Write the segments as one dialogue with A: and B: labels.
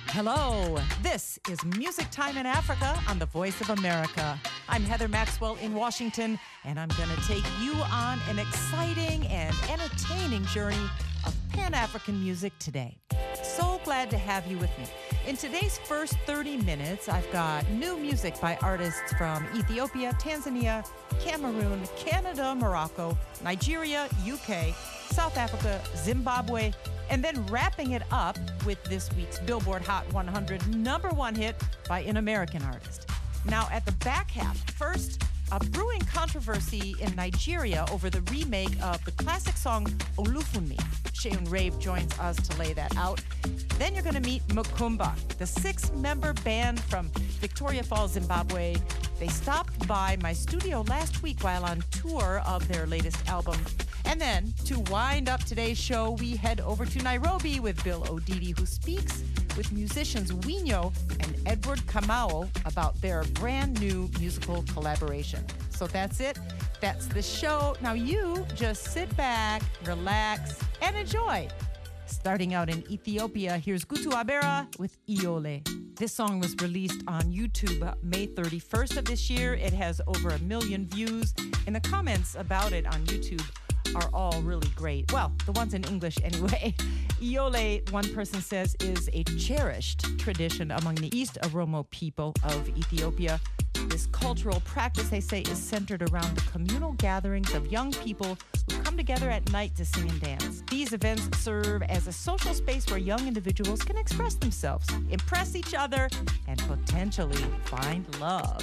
A: Hello, this is Music Time in Africa on the Voice of America. I'm Heather Maxwell in Washington, and I'm going to take you on an exciting and entertaining journey of Pan-African music today. So glad to have you with me. In today's first 30 minutes, I've got new music by artists from Ethiopia, Tanzania, Cameroon, Canada, Morocco, Nigeria, UK, South Africa, Zimbabwe, and then wrapping it up with this week's Billboard Hot 100 #1 hit by an American artist. Now, at the back half, first, a brewing controversy in Nigeria over the remake of the classic song Olufunmi. Sheun Rave joins us to lay that out. Then you're going to meet Mukumba, the 6-member band from Victoria Falls, Zimbabwe. They stopped by my studio last week while on tour of their latest album. And then, to wind up today's show, we head over to Nairobi with Bill Odidi, who speaks with musicians Wino and Edward Kamau about their brand new musical collaboration. So that's it. That's the show. Now you just sit back, relax, and enjoy. Starting out in Ethiopia, here's Gutu Abera with Iole. This song was released on YouTube May 31st of this year. It has over 1 million views, and the comments about it on YouTube are all really great. Well, the ones in English anyway. Iole, one person says, is a cherished tradition among the East Oromo people of Ethiopia. This cultural practice, they say, is centered around the communal gatherings of young people who come together at night to sing and dance. These events serve as a social space where young individuals can express themselves, impress each other, and potentially find love.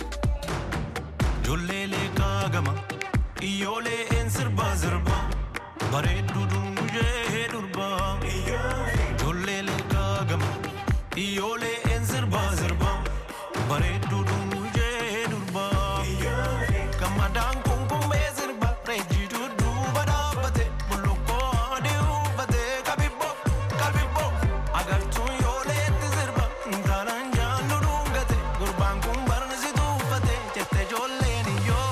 B: Iole en sirba zirba bare dudungu je durba Iole le kagama Iole en sirba zirba bare dudungu je durba Kamadan kumkum be zirba reji dudu bada bate buloko adiu bate kabibo agar tu iole te zirba ndaran jan dudungate gurban kumbar zidu bate jette jolle ni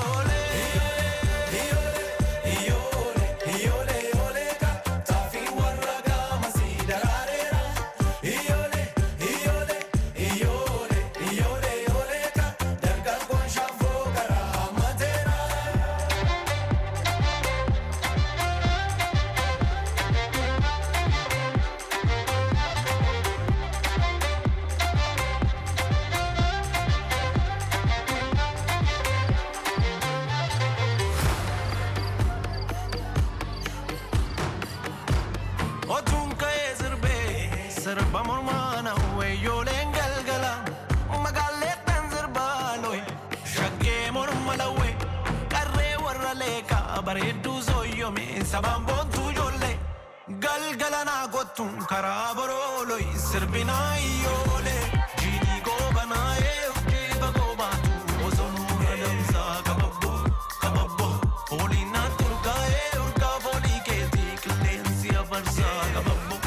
B: Sabambon tu jolle galgalana gotun karabarolo sirbina iole jini go banaye jiba go batu ozonu radamsa kababbo olina turkae urka boli ke diklensi avarsa kababbo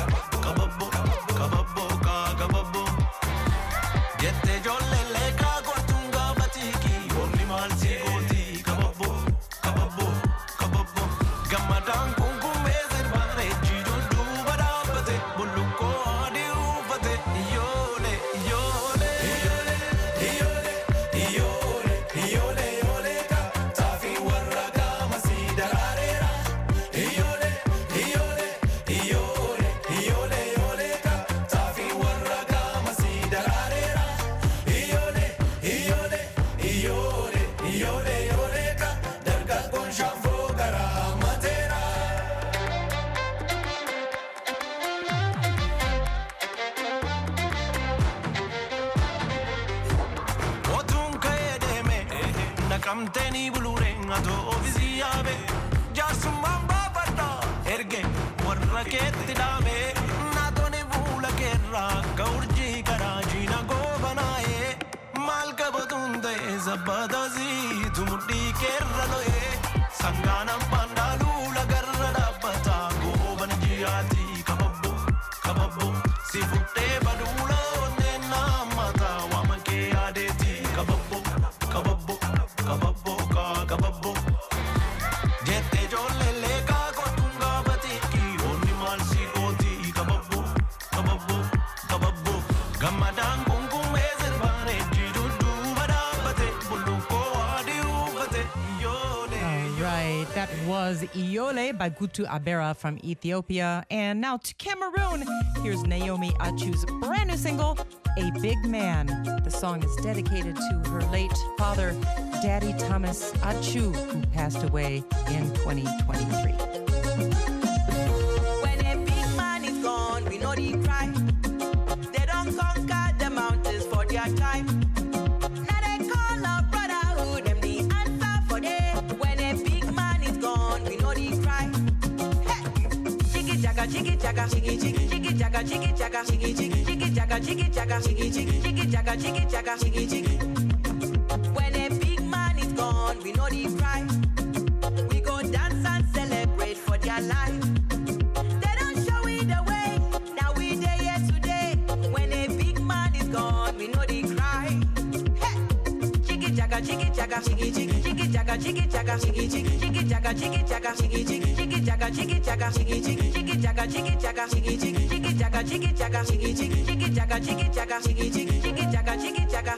B: jette jolle leka gotunga batiki oli malsi goti kababbo Gamadan kumkum bezer bare jido du bada bate buluko adiu bate iole ka tafi warraga masidararera iole ka tafi warraga masidararera iole ka darga kon shafo gara Kamteni bulurenga to oviziabe jasumamba bata erge warra ketidame natone vula kerra gaurji karaji na go banaye malka badunde zabadazi tumudi kerra loe sanganam pandalu lagarra dabata go banjiati kababbo sifutte badula nena mata wamake adeti kababbo Jette jolle le ka gotunga batiki onni malsi goti kababbo Gamadan kung ezerbane jirudu madabate buluko adiubate yole.
A: All right, that was Iole by Gutu Abera from Ethiopia. And now to Cameroon. Here's Naomi Achu's brand new single, A Big Man. The song is dedicated to her late father, Daddy Thomas Achu, who passed away in 2023.
C: When a big man is gone, we know they cry. They don't conquer the mountains for their time. Now they call up brotherhood, them the answer for them. When a big man is gone, we know they cry. Hey! Chiki chaka, chiki chaka, chiki chiki, chiki chaka, chiki chaka, chiki chiki, chiki chaka, chiki chaka, chiki chiki, chiki chaka, chiki chaka, chiki chiki. When a big man is gone, we know they cry. We go dance and celebrate for their life. They don't show it the way. Now we there here today. When a big man is gone, we know they cry. Hey! Chiki chaka, chiki chaka, chiki chiki, chiki chaka, chiki chaka, chiki chiki, chiki chaka, chiki chaka, chiki chiki, chiki chaka, chiki chaka, chiki chiki, chiki chaka, chiki chaka, chiki chiki, chiki chaka, chiki chaka, chiki chiki, chiki chaka, chiki chaka, chiki chiki, chiki chaka, chiki chaka.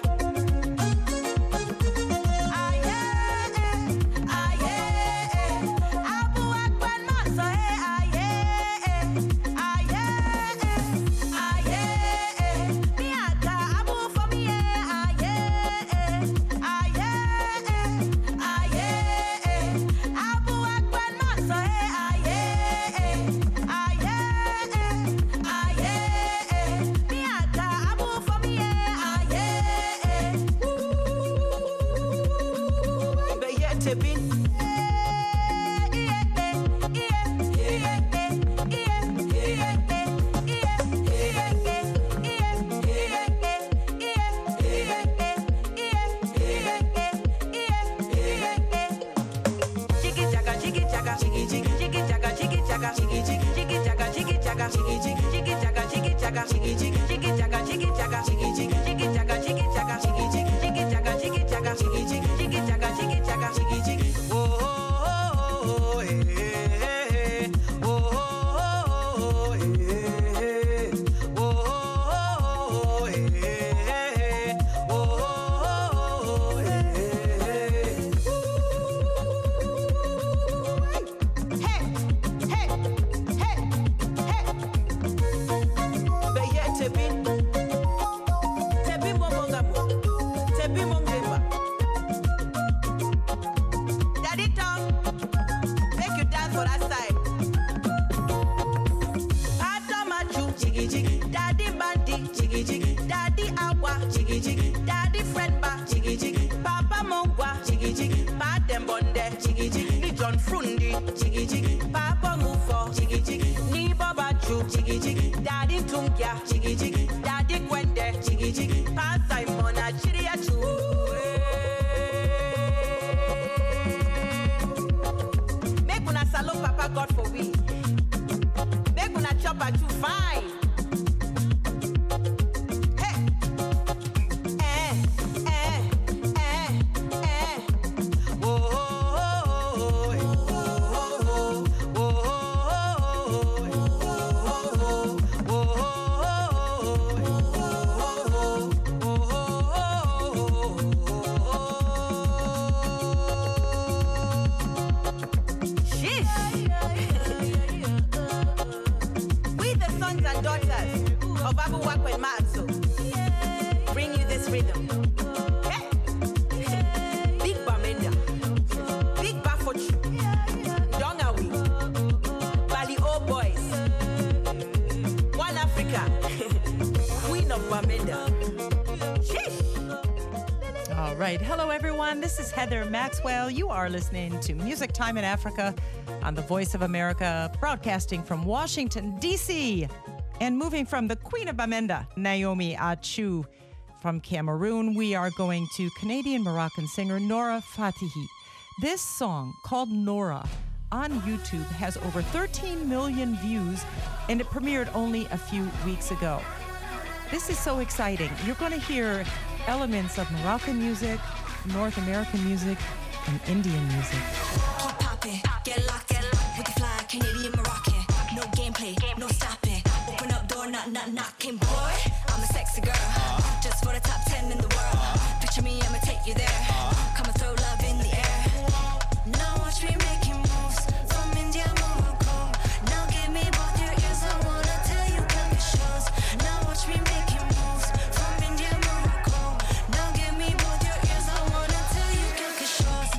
A: Heather Maxwell. You are listening to Music Time in Africa on the Voice of America, broadcasting from Washington, D.C. And moving from the Queen of Bamenda, Naomi Achu from Cameroon, we are going to Canadian-Moroccan singer Nora Fatihi. This song, called Nora, on YouTube has over 13 million views, and it premiered only a few weeks ago. This is so exciting. You're going to hear elements of Moroccan music, North American music, and Indian music.
D: Keep popping, get locked with the fly Canadian Moroccan. No gameplay, no stopping. Open up door, knock, knock, knocking, boy. I'm a sex sexy girl. Just for the top 10 in the world. Picture me, I'ma take you there. Come and throw love in the air. Now watch me making moves from India, Morocco. Now give me both your ears, I wanna tell you quelque chose. Now watch me making moves from India, Morocco. Now give me both your ears, I wanna tell you quelque chose.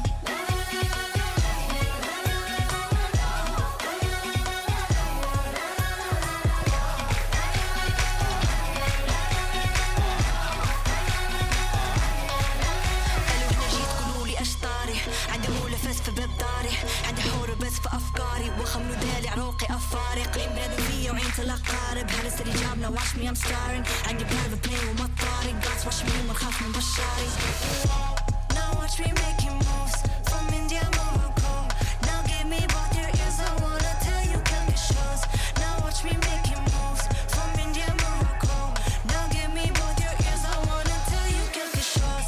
D: عندي مولفات في باب داري عندي حوربات في أفكاري وخمنو دالي عروقي أفارق عين بنادم فيا وعين تلاقارب هلا سري جابنا watch me I'm starring عندي private plane وما طارق guys watch me وما نخاف من بشاري Now watch me making moves from India, Morocco Now give me both your ears I wanna tell you quelque chose Now watch me making moves from India, Morocco Now give me both your ears I wanna tell you quelque chose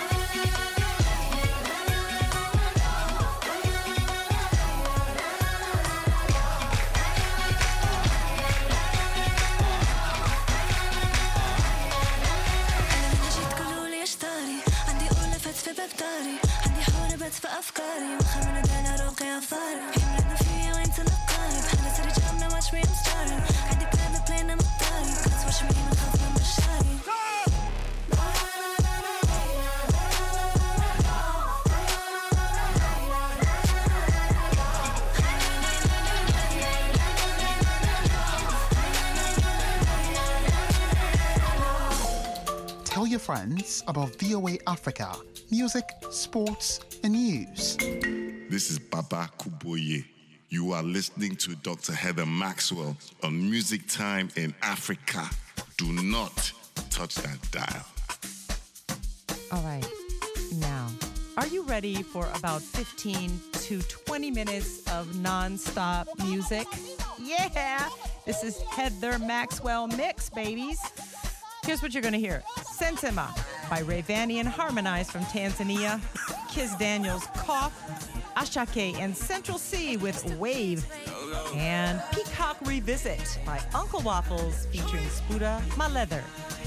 D: في ببداري عندي حوربات في أفكاري وخمنة دانا روقي أفاري حملنا فيا وين تلقاري بحالة سري جابنا watch me I'm starring عندي private plane أنا مطاري guys watch me ما نخاف من بشاري
E: Tell your friends about VOA Africa, music, sports, and news.
F: This is Baba Kuboye. You are listening to Dr. Heather Maxwell on Music Time in Africa. Do not touch that dial.
A: All right. Now, are you ready for about 15 to 20 minutes of non-stop music? Yeah! This is Heather Maxwell Mix, babies. Here's what you're going to hear. Sensema by Rayvanian harmonized from Tanzania. Kiz Daniels, Cough. Ashake and Central C with Wave. And Peacock Revisit by Uncle Waffles featuring Spuda Maleather.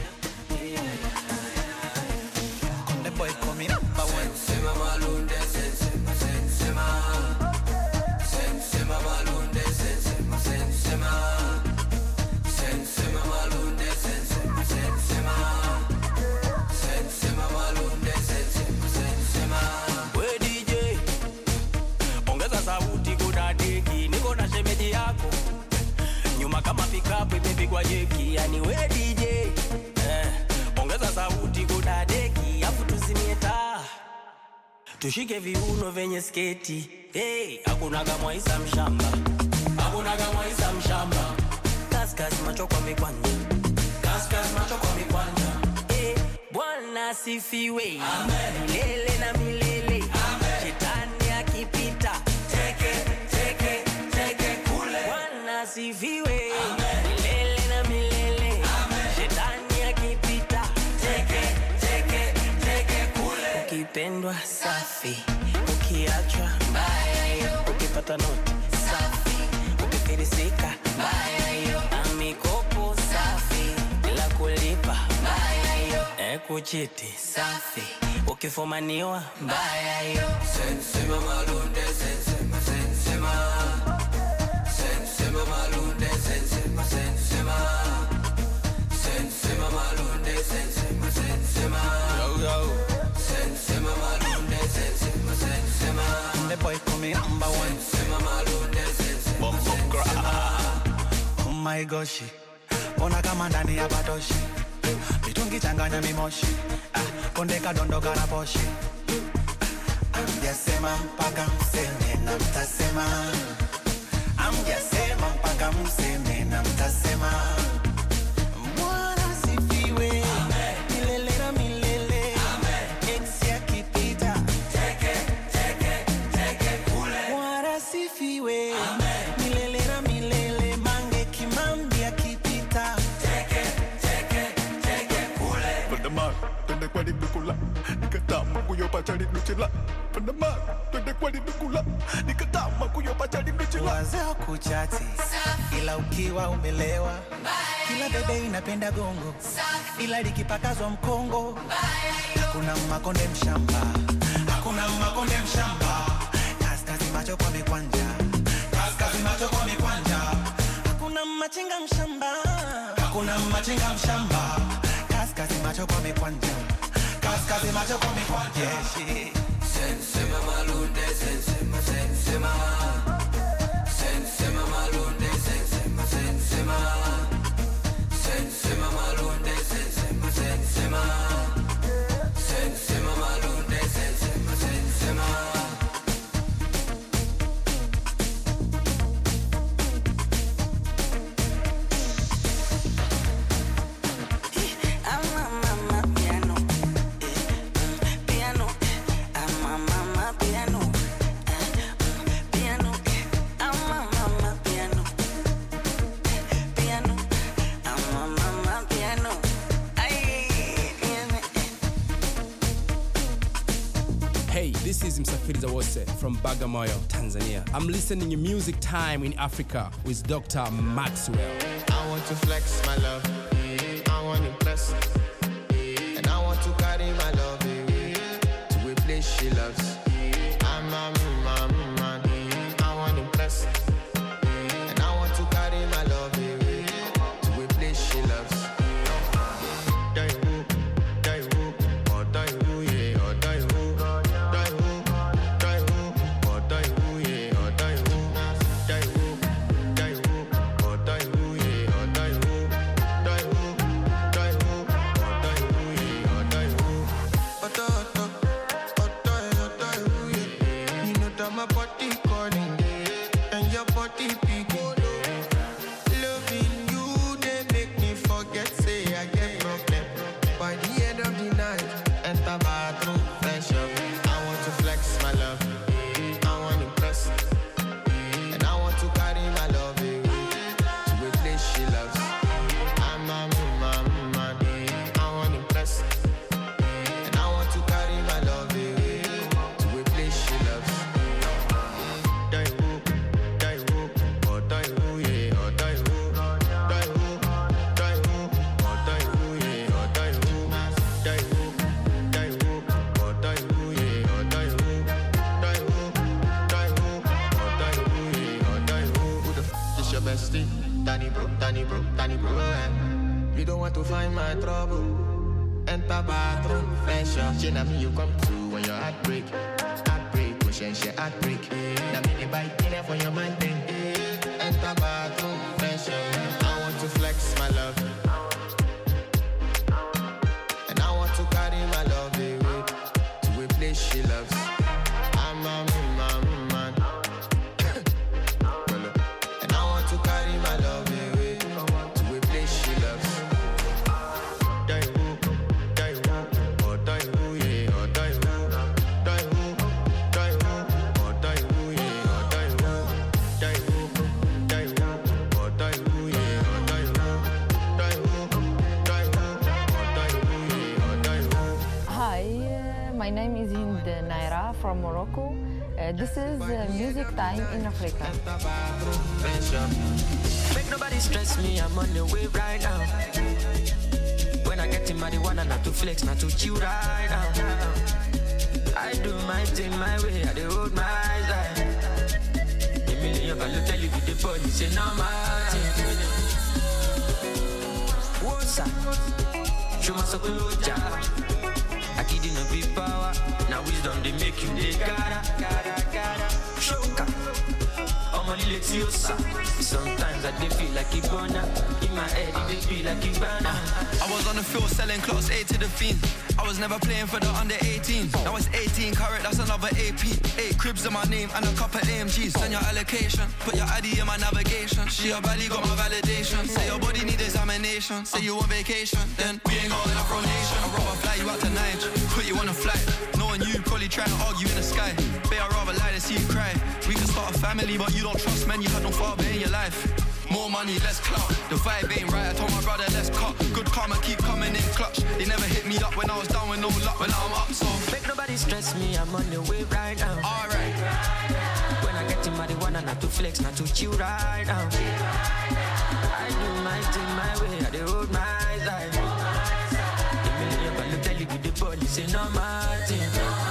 G: The boy coming up, but when Sensema Malunde, Sensema Malunde, Sensema Malunde, Sensema Malunde, Sensema. We DJ, ongeza sauti kudadeki, niko na shemeji yako. Nyuma kama pikapu imepigwa jeki, yani we DJ. Ongeza sauti kudadeki, afu tuzimie taa. Tushike viuno venye sketi. Hey, hakuna kama Isa mshamba. Hakuna kama Isa mshamba. Kaskas macho kwa mikwanja. Kaskas macho kwa mikwanja. Bwana asifiwe. Amen. Milele na milele. Amen. Shetani akipita. Teke kule. Bwana asifiwe. Amen. Milele na milele. Amen. Shetani akipita. Teke kule. Ukipendwa safi. Ukiachwa mbaya yo. Ukipata noti safi. Ukifirisika mbaya yo. Amikopo safi. Bila kulipa mbaya yo. Kuchiti safi. Ukifumaniwa mbaya yo. Sensema Malunde, Sensema Malunde, Sensema Malunde, Sensema yo yo. Sensema Malunde, Sensema. The boy coming number one. Sensema Malunde, Sensema. Oh my gosh. Ona kama ndani ya batoshi. Mitungi changanya mimoshi. Kondeka dondoka na poshi. Amjasema mpaka mseme na mtasema. Amjasema mpaka mseme na mtasema. Bwana sifiwe. Milele na milele. Ex ya kipita. Teke kule. Bwana sifiwe. Milele na milele. Mange kimambi akipita. Teke kule.
H: Pandamar, twende kwa dukula. Nikatama kuyopa chali nuchila. Pandamar, twende kwa dukula. Nikatama kuyopa chali nuchila.
G: Wazee kuchati. Ila ukiwa umelewa. Kila bebe inapenda gongo, ila likipakazwa mkongo. Hakuna makonde mshamba, hakuna makonde mshamba. Kaskazi macho kwa mikwanja, kaskazi macho kwa mikwanja. Hakuna machinga mshamba, hakuna machinga mshamba. Kaskazi macho kwa mikwanja, kaskazi macho kwa mikwanja.
I: Sensema malunde, sensema, sensema. Sensema malunde, sensema, sensema. Sensema malunde, sensema, sensema. Sensema malunde, sensema, sensema.
J: This is Msafiri Zawose from Bagamoyo, Tanzania. I'm listening to Music Time in Africa with Dr. Maxwell.
K: I want to flex my love, I want to impress, and I want to carry my love to a place she loves. I'm a man, I want to impress, and I want to carry my love to a place she loves. You don't want to find my trouble. Enter bathroom, fresh up. She na me you come to when your heartbreak. Heartbreak, pushing she heartbreak. Na me the bike dinner for your man thing. Enter bathroom, fresh up. I want to flex my love, and I want to carry my love away to a place she loves. I'm a man, and I want to carry my love away to a place she loves.
L: My name is Hind Naira from Morocco. This is Music Time in Africa.
I: Make nobody stress me, I'm on the way right now. When I get in marijuana, not to flex, not to chill right now. I do my thing my way, I do hold my side. A million can tell you with the police, say no matter. What's up? Show my soul I give you no big power. Now wisdom they make you they gotta Shoka I'm a little tiosa. Sometimes I dey feel like Ibona. In my head it dey feel like Ibana.
M: I was on the field selling clocks 8 to the fiend. I was never playing for the under 18. Now it's 18 carat, that's another AP. 8 cribs in my name and a couple AMGs. Send your allocation, put your ID in my navigation. She your belly got my validation. Say your body need examination. Say you on vacation, then we ain't got enough rotation. I'd rather fly you out to Niger, put you on a flight. Knowing you probably trying to argue in the sky. Babe, I'd rather lie than see you cry. We can start a family, but you don't trust men. You had no father in your life. More money, less clout. The vibe ain't right, I told my brother, let's cut. Good karma keep coming in clutch. They never hit me up when I was down with no luck. When I'm up, so make nobody stress me, I'm on the way right now. Alright. When I get in marijuana, not
I: to flex, not to chill right now. I do my thing my way, I do hold my life. The million can tell you with the police, say no Martin.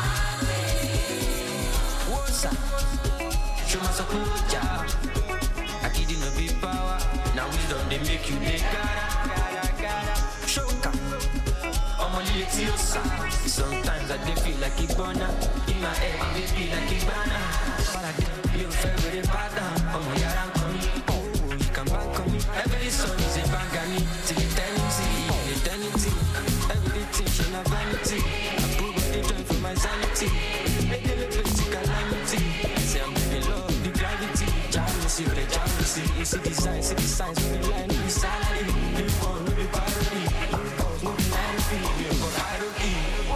I: What's up? Show my support, yeah. I kid no big power. Now wisdom they make you they gotta. Shoka. I'm only let you side. Sometimes I dey feel like a burner. In my head, they feel like a banner. But I get your favorite pattern. I'm on your rank on me. Oh, you can bank on me. Every song is a bang on me. Till eternity. Everything should have vanity. I prove what they join for my sanity. Make them a basic calamity. Say I'm living love, the gravity. Jealousy, the jealousy. You see the signs, we be lying, we be salary. We be born, we be parody. Cause no be envy, we be for hierarchy.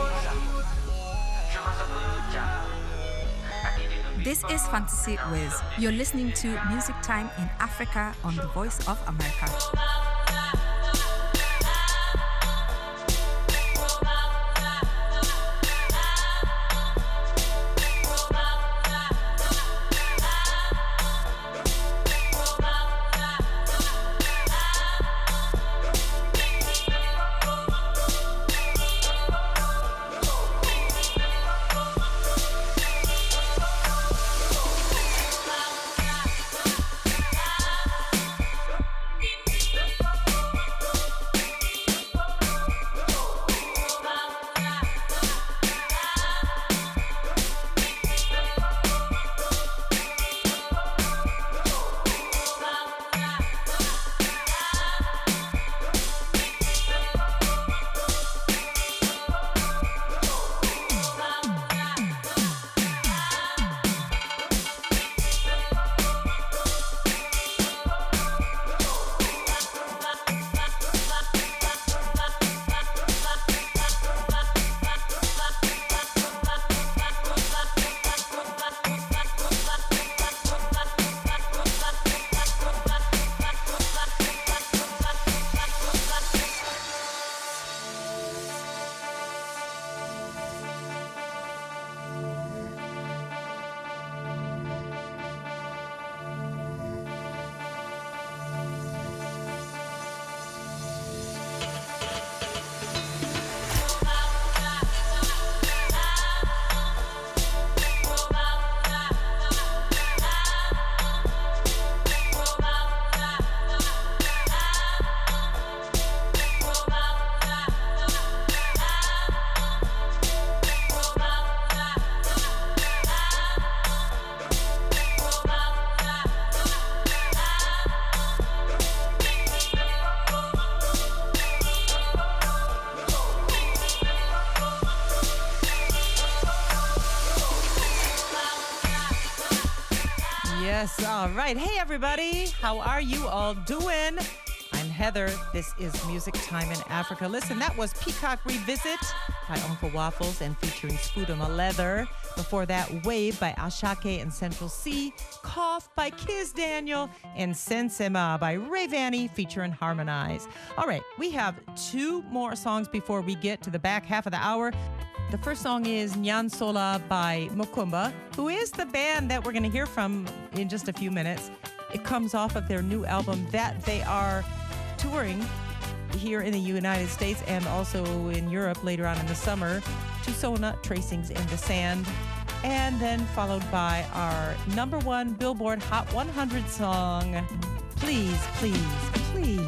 N: This is Fantasy Wiz. You're listening to Music Time in Africa on the Voice of America.
A: Yes, all right. Hey, everybody. How are you all doing? I'm Heather. This is Music Time in Africa. Listen, that was Peacock Revisit by Uncle Waffles and featuring Spudama Leather. Before that, Wave by Ashake and Central C. Cough by Kiz Daniel and Sensema by Ray Vanny featuring Harmonize. All right, we have two more songs before we get to the back half of the hour. The first song is Nyansola by Mukumba, who is the band that we're going to hear from in just a few minutes. It comes off of their new album that they are touring here in the United States and also in Europe later on in the summer. Tusona, Tracings in the Sand. And then followed by our #1 Billboard Hot 100 song, Please, Please, Please.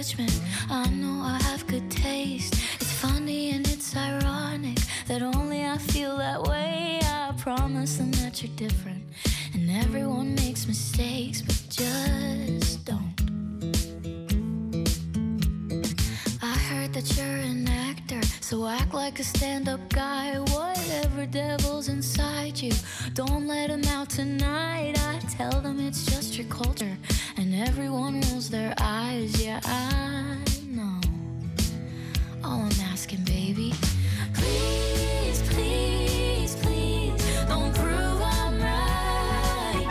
O: judgment. I know I have good taste. It's funny and it's ironic that only I feel that way. I promise them that you're different, and everyone makes mistakes, but just don't. I heard that you're an actor, so act like a stand-up guy. Whatever devil's inside you, don't let him out tonight. I tell them it's just your culture, and everyone rolls their eyes. Yeah, I know. All I'm asking, baby, please, please, please, don't prove I'm right.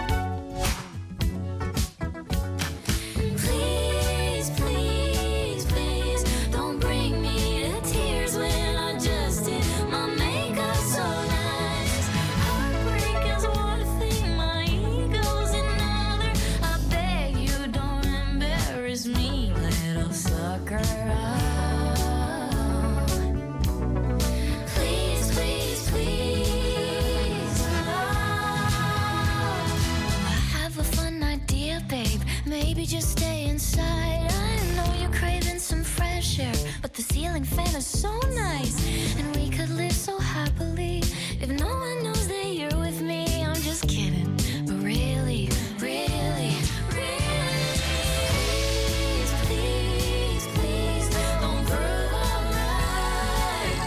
O: Please, please, please, don't bring me to tears when I just did my makeup so nice. Heartbreak is one thing, my ego's another. I beg you, don't embarrass me, little sucker. Please, please, please. I have a fun idea, babe. Maybe just stay inside. I know you're craving some fresh air, but the ceiling fan is so nice, and we could live so happily if no one knows that you're with me. I'm just kidding, but really, really, really, please, please, don't prove I'm right.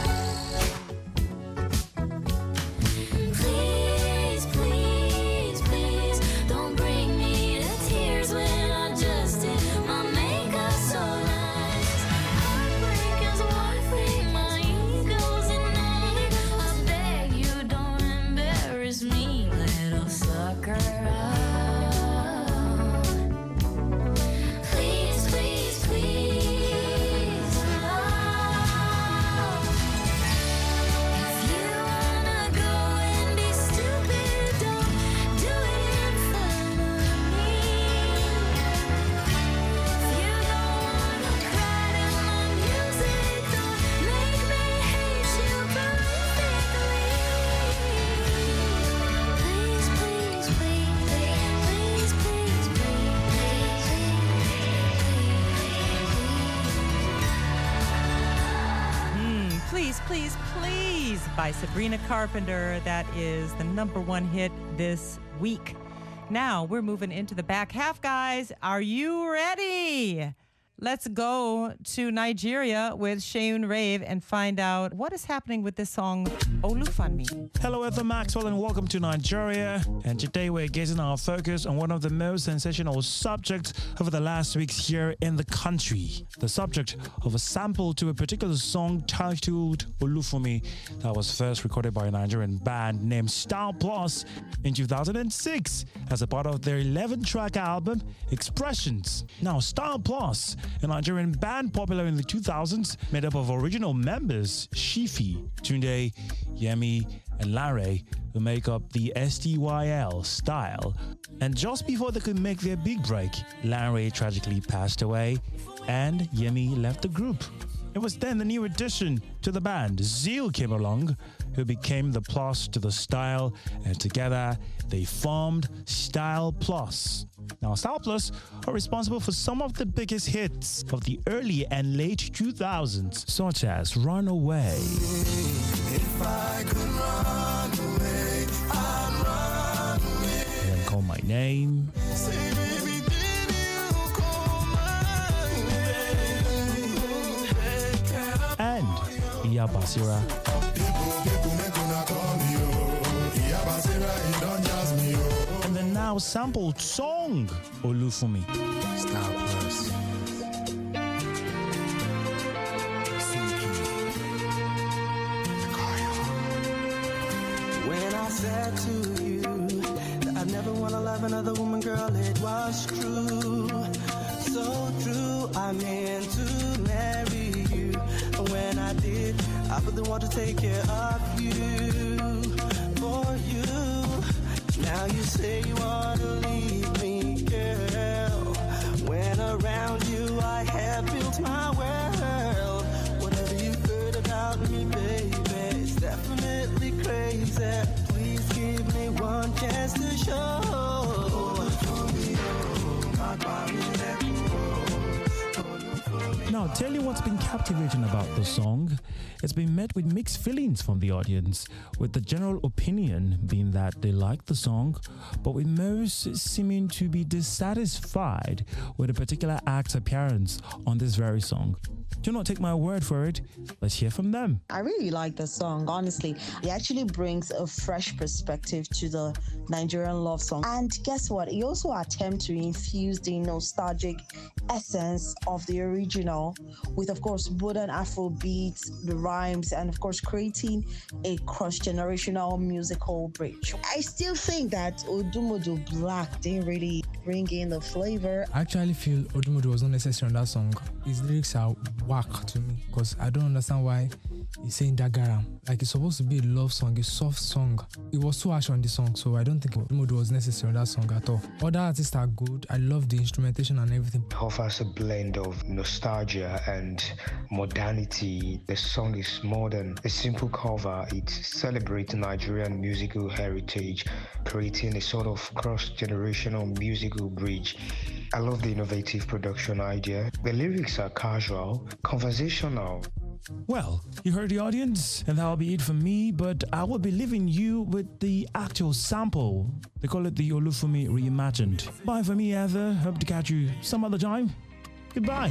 O: Please, please, please, don't bring me to tears when I just did my makeup so nice. Heartbreak is one thing, my ego's another. I beg you, don't embarrass me, little sucker. Please, please, please. If you wanna go and be stupid, don't do it in front of me. If you don't wanna cry to my music, don't make me hate you perfectly. Please, please, please, please, please,
A: Please, please, please by Sabrina Carpenter. That is the #1 hit this week. Now we're moving into the back half, guys. Are you ready? Let's go to Nigeria with Sheun Rave and find out what is happening with this song, Olufanmi.
P: Hello, Heather Maxwell, and welcome to Nigeria. And today we're getting our focus on one of the most sensational subjects over the last weeks here in the country. The subject of a sample to a particular song titled Olufunmi that was first recorded by a Nigerian band named Style Plus in 2006 as a part of their 11-track album, Expressions. Now, Style Plus, a Nigerian band popular in the 2000s, made up of original members Shifi, Tunde, Yemi, and Larry, who make up the STYL style. And just before they could make their big break, Larry tragically passed away and Yemi left the group. It was then the new addition to the band, Zeal, came along, who became the plus to the style, and together they formed Style Plus. Now, Style Plus are responsible for some of the biggest hits of the early and late 2000s, such as Run Away.
Q: If I could run away, I'd run away.
P: Then Call My Name.
Q: Say, baby, did you call my name?
P: And Iya Basira. And the now sampled song, Olufunmi. Style Plus.
Q: When I said to you that I never want to love another woman, girl, it was true. So true, I meant to marry you. When I did, I really want to take care of you. For you, now you say you want to leave me, girl. When around you, I have built my world. Whatever you heard about me, baby, it's definitely crazy. Please give me one chance to show. Oh,
P: Tell you what's been captivating about the song. It's been met with mixed feelings from the audience, with the general opinion being that they like the song, but with most seeming to be dissatisfied with a particular act's appearance on this very song. Do not take my word for it. Let's hear from them.
R: I really like the song, honestly. It actually brings a fresh perspective to the Nigerian love song. And guess what? It also attempts to infuse the nostalgic essence of the original with, of course, modern Afro beats, the rhymes, and of course, creating a cross-generational musical bridge. I still think that Odumodu Black didn't really bring in the flavor.
S: I actually feel Odumodu was not necessary on that song. His lyrics are whack to me because I don't understand why he's saying Dagaram. Like, it's supposed to be a love song, a soft song. It was too harsh on the song, so I don't think Odumodu was necessary on that song at all. Other artists are good. I love the instrumentation and everything.
T: It offers a blend of nostalgia and modernity. The song is more than a simple cover. It celebrates Nigerian musical heritage, creating a sort of cross-generational musical bridge. I love the innovative production idea. The lyrics are casual, conversational.
P: Well, you heard the audience, and that'll be it for me, but I will be leaving you with the actual sample. They call it the Olufumi Reimagined. Bye for me, Heather. Hope to catch you some other time. Goodbye.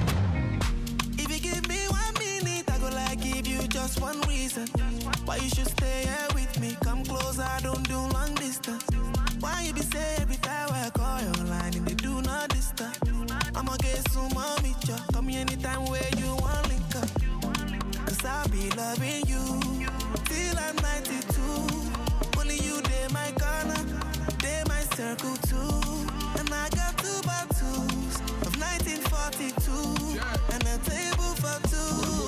G: If you give me 1 minute, I go like give you just one reason why you should stay here with me. Come closer, I don't do long distance. Why you be say every time I call your line and they do not disturb? I'ma get some mommy, call me anytime where you want link up. Cause I'll be loving you till I'm 92. Only you, they my corner, they my circle too. And I got 2 bottles of 1942 and a table for 2.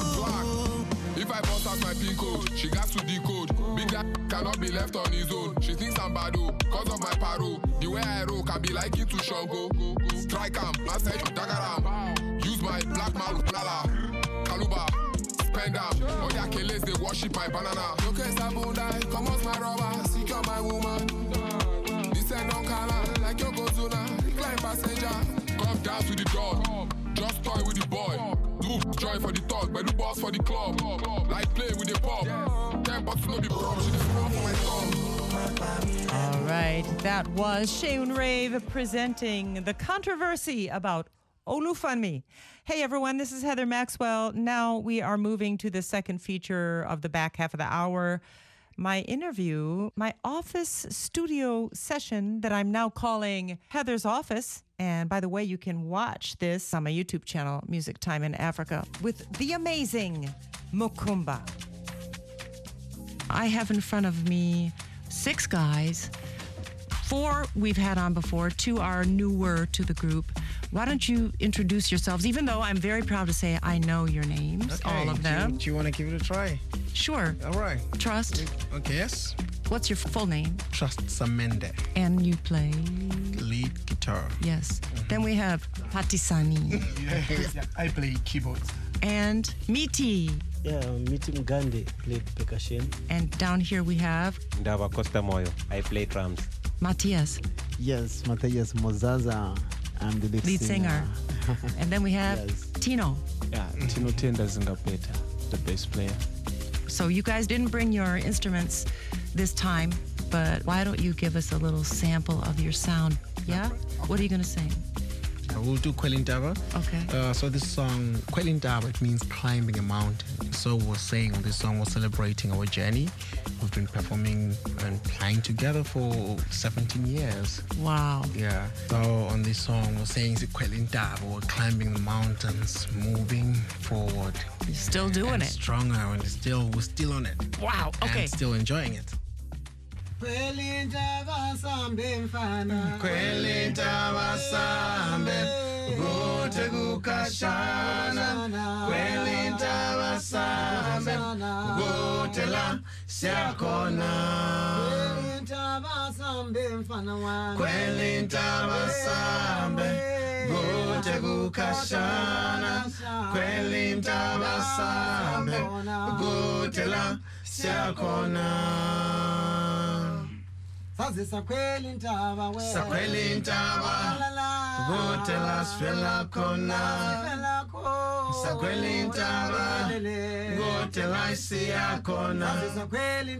U: If I bust out my pin code, she got to decode. Big guy cannot be left on his own. She thinks I'm bad, cause of my paro. The way I roll can be like it to Shogo. Strike am, last night Dagaram. Use my black mouth, Lala, Kaluba, spend am. Oh yeah, Keles, they worship my banana. Okay, Sabunda, come on my rubber, secure my woman. This ain't no color, like Yokozuna. Recline passenger, come down to the door. Just toy with the boy. Do joy for the talk, but do boss for the club. Like play with the pop. 10 bucks no be broke, she just run for my song.
A: All right, that was Seun Rave presenting the controversy about Olufumi. Hey everyone, this is Heather Maxwell. Now we are moving to the second feature of the back half of the hour. My interview, my office studio session that I'm now calling Heather's Office. And by the way, you can watch this on my YouTube channel, Music Time in Africa, with the amazing Mukumba. I have in front of me 6 guys. 4 we've had on before, 2 are newer to the group. Why don't you introduce yourselves, even though I'm very proud to say I know your names,
V: okay,
A: all of them.
V: Do you want to give it a try?
A: Sure.
V: All right.
A: Trust.
V: Okay, yes.
A: What's your full name?
V: Trust Samende.
A: And you play?
V: Lead guitar.
A: Yes. Then we have Patisani.
V: Yeah, I play keyboards.
A: And Miti.
W: Yeah, Miti Mugande, play percussion.
A: And down here we have
X: Ndava Costa Moyo. I play drums.
A: Matthias.
W: Yes, Matthias Mozaza. I'm the lead singer.
A: And then we have Tino.
Y: Yeah, Tino Tenda Zingapeta, the bass player.
A: So you guys didn't bring your instruments this time, but why don't you give us a little sample of your sound? Yeah? What are you going to sing?
V: We'll do Kwelintaba.
A: Okay.
V: So this song, Kwelintaba, it means climbing a mountain. So we're saying on this song, we're celebrating our journey. We've been performing and playing together for 17 years.
A: Wow.
V: Yeah. So on this song, we're saying Kwelintaba, we're climbing the mountains, moving forward.
A: You're still doing it.
V: Stronger, and we're still on it.
A: Wow. Okay.
V: And still enjoying it.
Q: Kwelintaba sambe mfana
G: Kwelintaba sambe Gote kukashana Kwelintaba sambe Gote la siakona
Q: Kwelintaba sambe mfana wana
G: Kwelintaba sambe Gote kukashana Kwelintaba sambe Gote la siakona
Q: Sakwelintaba we
G: Sakwelintaba Gote la swela kona
K: sakweli ntaba ngotela isiyakona sakweli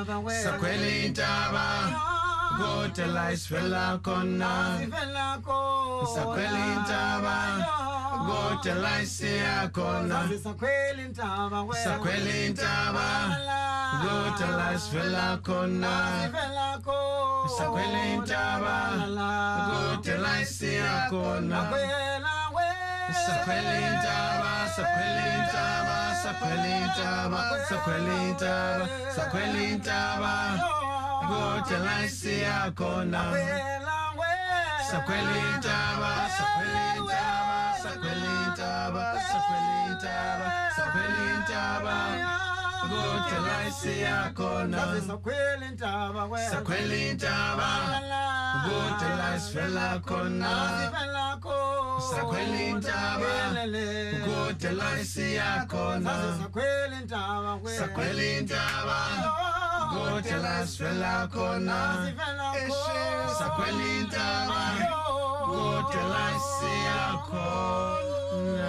K: ntaba ngotela isifela kona sakweli ntaba ngotela isiyakona sakweli ntaba ngotela isifela kona sakweli ntaba ngotela isiyakona sakweli ntaba sakweli ntaba sakweli ntaba sakweli ntaba sakweli ntaba ngotela isiyakona sakweli ntaba sakweli ntaba sakweli ntaba sakweli ntaba sakweli ntaba ngotela isiyakona sakweli ntaba ngotela isifela kona sakweli ntaba ngotela isiyakona sakweli ntaba ngotela isifela kona sakweli ntaba ngotela isiyakona.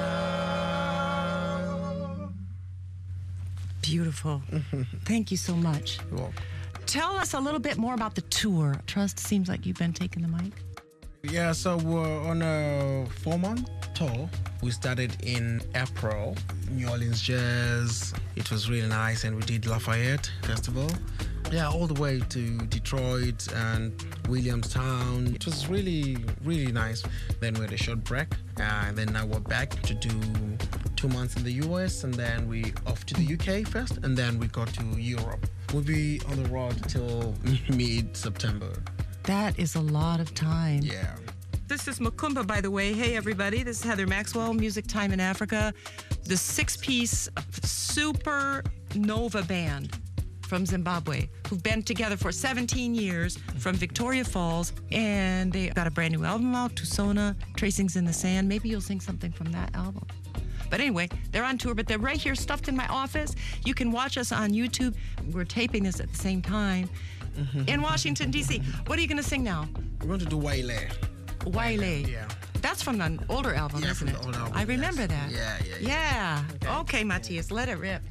A: Beautiful. Thank you so much.
V: You're welcome.
A: Tell us a little bit more about the tour. Trust, seems like you've been taking the mic.
V: Yeah, so we're on a 4-month tour. We started in April, New Orleans Jazz. It was really nice, and we did Lafayette Festival. Yeah, all the way to Detroit and Williamstown. It was really, really nice. Then we had a short break, and then now we're back to do 2 months in the US, and then we off to the UK first, and then we go to Europe. We'll be on the road till mid-September.
A: That is a lot of time.
V: Yeah.
A: This is Makumba, by the way. Hey, everybody. This is Heather Maxwell, Music Time in Africa. The 6-piece Supernova Band from Zimbabwe, who've been together for 17 years from Victoria Falls, and they got a brand new album out, Tusona, Tracings in the Sand. Maybe you'll sing something from that album. But anyway, they're on tour, but they're right here stuffed in my office. You can watch us on YouTube. We're taping this at the same time in Washington, D.C. What are you going to sing now?
V: We're going to do Waile.
A: Waile.
V: Yeah.
A: That's from an older album,
V: Yeah,
A: isn't
V: from
A: it?
V: the old album,
A: I remember
V: yes.
A: that.
V: Yeah.
A: Okay, Matthias, let it rip.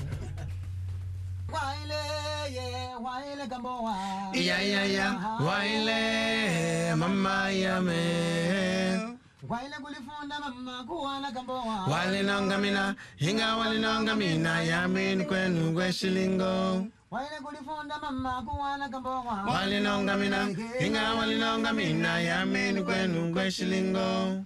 K: Yeah, Waile, mama yame. Wale nongamina, hinga wale nongamina, yamin kwenu gweshilingo. Wale nongamina, hinga wale nongamina, yamin kwenu gweshilingo.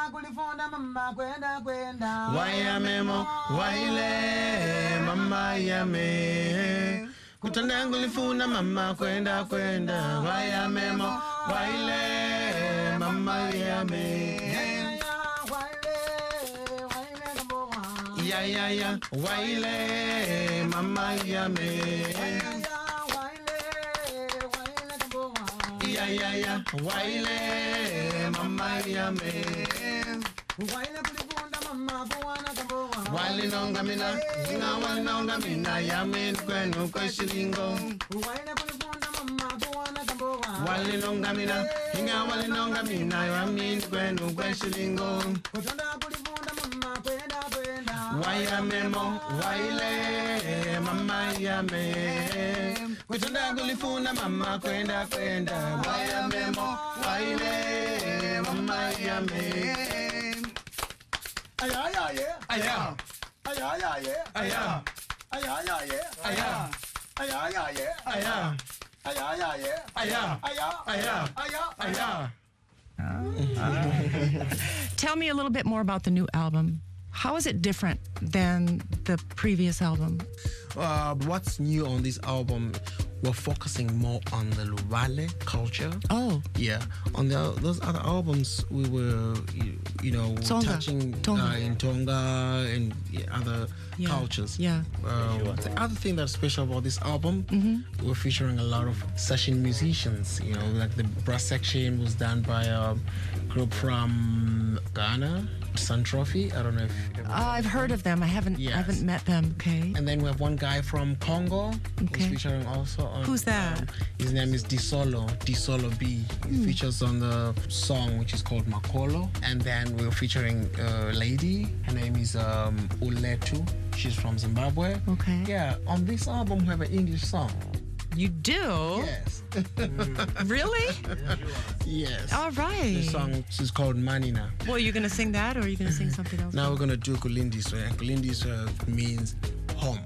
K: Wayamemo, waile, mama yame. Kutandangulifuna mama kwenda wayamemo, waile, mama yame. Yeah, waile, mama yame. Yeah, waile, mama yame. Wale nongamina, inga wale nongamina, yamin kwenu kweshilingo. Wale nongamina, inga wale nongamina, yamin kwenu kweshilingo. Wayamemo, waile, mama yame. Kutunda gulifuna mama kwenda. Wayamemo, waile, mama yame.
A: Tell me a little bit more about the new album. How is it different than the previous album?
V: What's new on this album? We're focusing more on the Luwale culture.
A: Oh.
V: Yeah. On those other albums, we were,
A: Tonga.
V: touching in Tonga and other cultures.
A: Yeah.
V: The other thing that's special about this album, we're featuring a lot of session musicians. Like the brass section was done by group from Ghana, Sun Trophy. I don't know if
A: I've heard of them. I haven't met them. Okay.
V: And then we have one guy from Congo.
A: Okay.
V: Who's featuring also on.
A: Who's that?
V: His name is Disolo B. He features on the song which is called Makolo. And then we're featuring a lady. Her name is Uletu. She's from Zimbabwe.
A: Okay.
V: Yeah. On this album we have an English song.
A: You do?
V: Yes.
A: Really?
V: Yes.
A: All right.
V: The song is called Manina.
A: Well, you're going to sing that or are you going to sing something else?
V: Now we're going to do Kulindiswe. And Kulindiswe means home.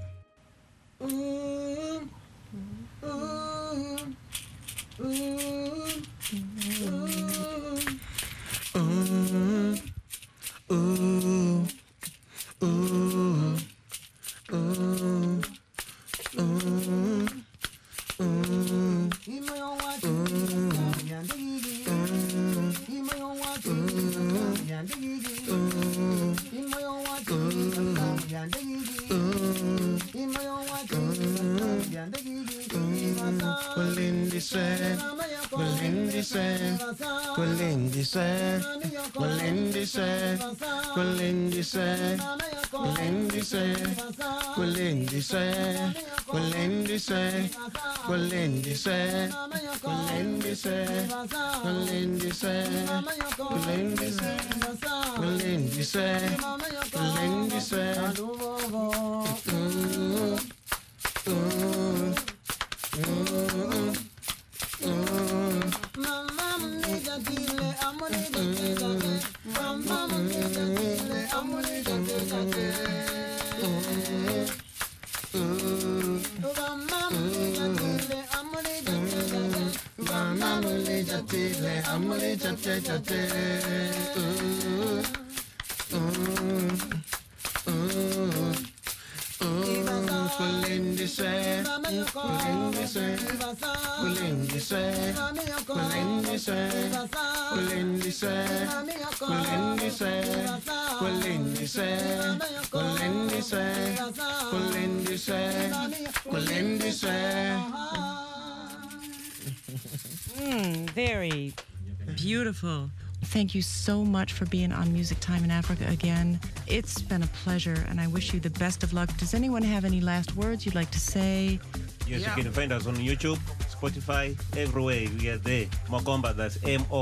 A: Very beautiful. Thank you so much for being on Music Time in Africa again. It's been a pleasure, and I wish you the best of luck. Does anyone have any last words you'd like to say?
X: Yes, you can find us on YouTube, Spotify, everywhere. We are there. Mokomba, that's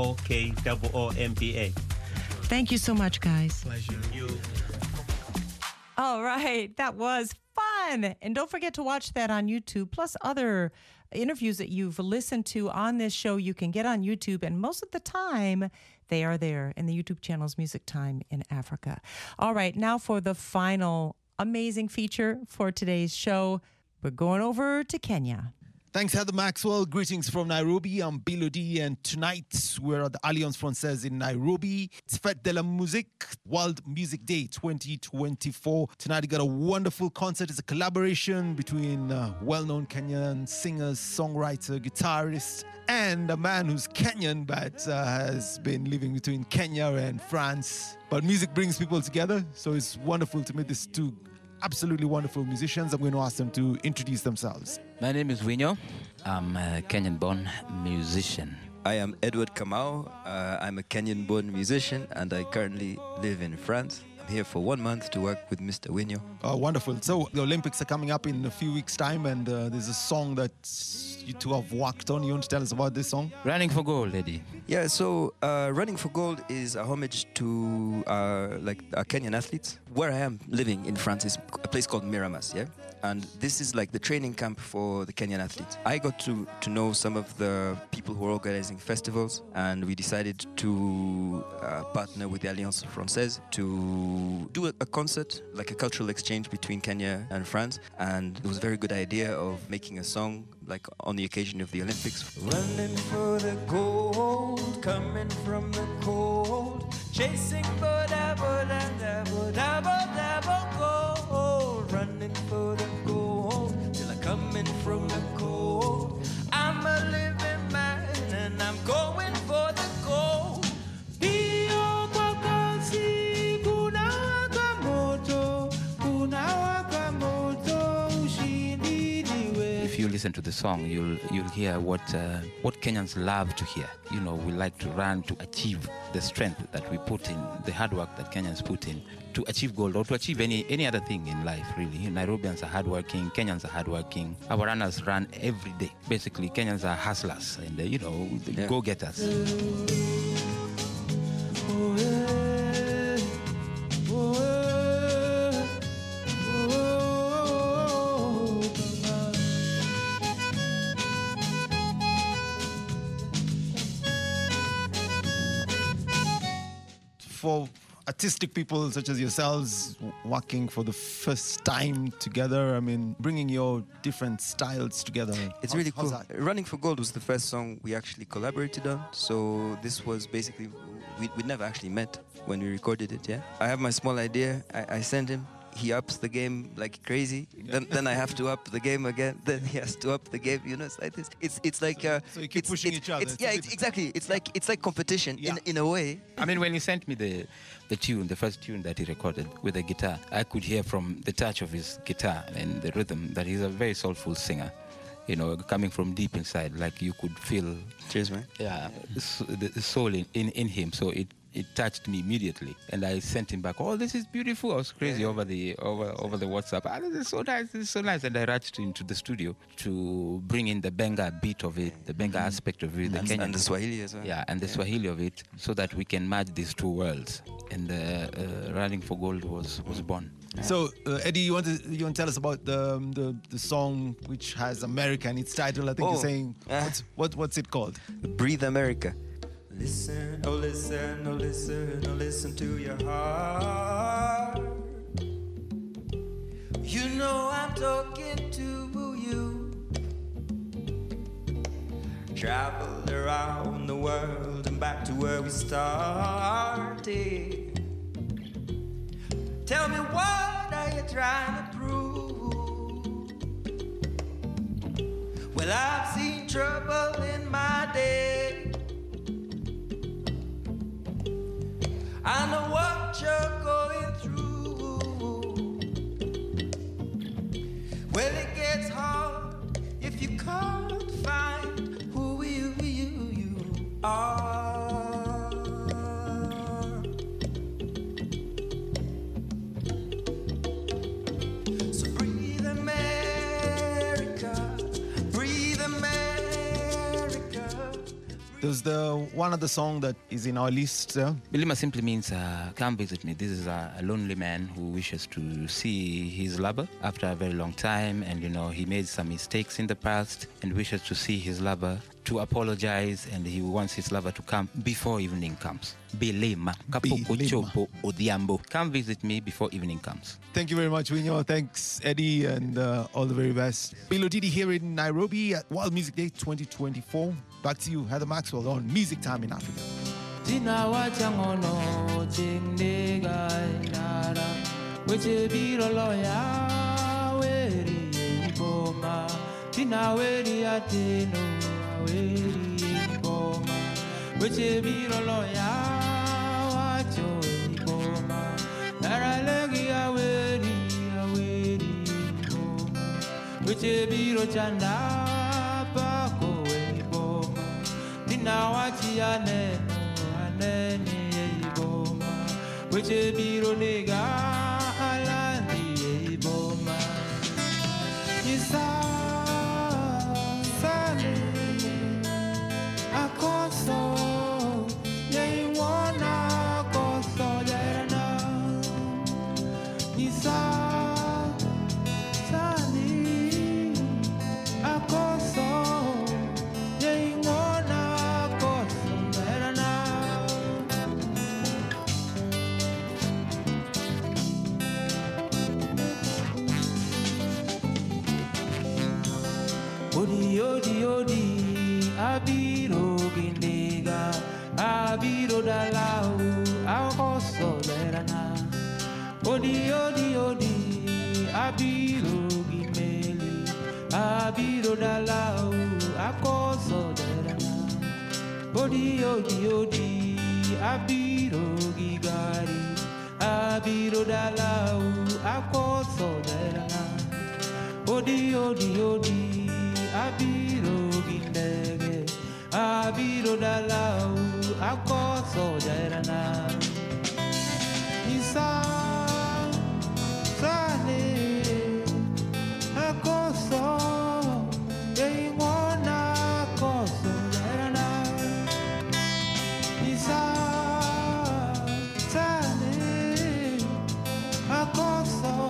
X: MOKOOMPA.
A: Thank you so much, guys.
V: Pleasure.
X: You.
A: All right, that was fun. And don't forget to watch that on YouTube, plus other interviews that you've listened to on this show you can get on YouTube, and most of the time they are there in the YouTube channel's Music Time in Africa. All right, now for the final amazing feature for today's show. We're going over to Kenya.
B: Thanks, Heather Maxwell. Greetings from Nairobi. I'm Bilodi, and tonight we're at the Alliance Francaise in Nairobi. It's Fête de la Musique, World Music Day 2024. Tonight we got a wonderful concert. It's a collaboration between well-known Kenyan singers, songwriter, guitarist, and a man who's Kenyan but has been living between Kenya and France. But music brings people together, so it's wonderful to meet these two absolutely wonderful musicians. I'm going to ask them to introduce themselves.
C: My name is Winyo. I'm a Kenyan-born musician.
D: I am Edward Kamau. I'm a Kenyan-born musician, and I currently live in France. I'm here for 1 month to work with Mr. Winyo.
B: Oh, wonderful. So the Olympics are coming up in a few weeks' time, and there's a song that you two have worked on. You want to tell us about this song?
C: Running for Gold, Eddie.
D: Yeah, so Running for Gold is a homage to our Kenyan athletes. Where I am living in France is a place called Miramas, yeah? And this is like the training camp for the Kenyan athletes. I got to know some of the people who are organizing festivals, and we decided to partner with the Alliance Francaise to do a concert, like a cultural exchange between Kenya and France. And it was a very good idea of making a song like on the occasion of the Olympics.
I: Running for the gold, coming from the cold, chasing gold, running for the gold, till I come in from the cold. I'm a living man and I'm going for the gold.
C: listen to the song, you'll hear what Kenyans love to hear. You know, we like to run to achieve the strength that we put in, the hard work that Kenyans put in to achieve gold or to achieve any other thing in life, really. Nairobians are hardworking, Kenyans are hardworking. Our runners run every day. Basically, Kenyans are hustlers and, go-getters.
B: For artistic people such as yourselves working for the first time together, I mean, bringing your different styles together.
D: It's really cool. Running for Gold was the first song we actually collaborated on. So this was basically, we never actually met when we recorded it, yeah? I have my small idea, I send him. He ups the game like crazy. Then I have to up the game again. Then he has to up the game. You know, it's like this. It's like
B: so you keep pushing each other.
D: Exactly. It's like competition in a way.
C: I mean, when he sent me the tune, the first tune that he recorded with the guitar, I could hear from the touch of his guitar and the rhythm that he's a very soulful singer. You know, coming from deep inside, like you could feel.
D: Cheers, man.
C: Yeah, the soul in him. So it touched me immediately, and I sent him back. Oh, this is beautiful! I was crazy over the WhatsApp. This is so nice. This is so nice. And I rushed into the studio to bring in the Benga beat of it, the Benga aspect of it, the Kenyan
D: and the Swahili as well.
C: Yeah, and the Swahili of it, so that we can merge these two worlds. And Running for Gold was born.
B: So Eddie, you want to tell us about the song which has America in its title? I think you're saying what's it called?
D: Breathe America.
I: Listen, oh listen, oh listen, oh listen to your heart. You know I'm talking to you. Traveled around the world and back to where we started. Tell me, what are you trying to prove? Well, I've seen trouble in my day. I know what you're going through. Well, it gets hard if you can't find who you are. So breathe America, breathe America.
B: There's one other song that is in our list.
C: Bilima simply means come visit me. This is a lonely man who wishes to see his lover after a very long time, and he made some mistakes in the past and wishes to see his lover, to apologize, and he wants his lover to come before evening comes. Bilima. Come visit me before evening comes.
B: Thank you very much, Winyo. Thanks, Eddie, and all the very best. Bilo Didi here in Nairobi at World Music Day 2024. Back to you, Heather Maxwell, on Music Time in Africa.
I: Abiro gindiga, abiro dalau, akoso lerana. Odi, abiro gimeli, abiro dalau, akoso lerana. Odi, abiro gigari, abiro dalau, akoso lerana. Odi,
E: abiro gindege, abiro dalau, akoso jairana. Isa sane, akoso, yeingona akoso jairana. Isa sane, akoso.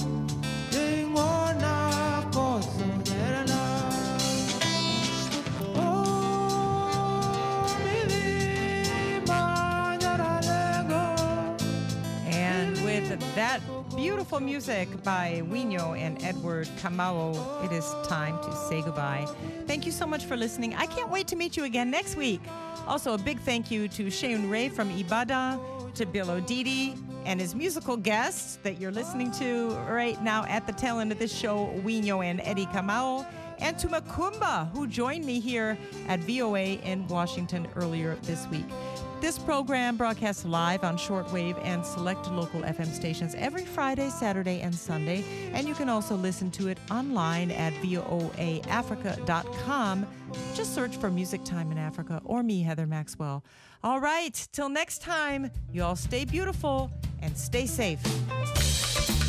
A: That beautiful music by Wino and Edward Kamau. It is time to say goodbye. Thank you so much for listening. I can't wait to meet you again next week. Also, a big thank you to Sheun Ray from Ibadan, to Bill Odidi, and his musical guests that you're listening to right now at the tail end of this show, Wino and Eddie Kamau, and to Makumba, who joined me here at VOA in Washington earlier this week. This program broadcasts live on shortwave and select local FM stations every Friday, Saturday, and Sunday. And you can also listen to it online at voaafrica.com. Just search for Music Time in Africa or me, Heather Maxwell. All right, till next time, you all stay beautiful and stay safe.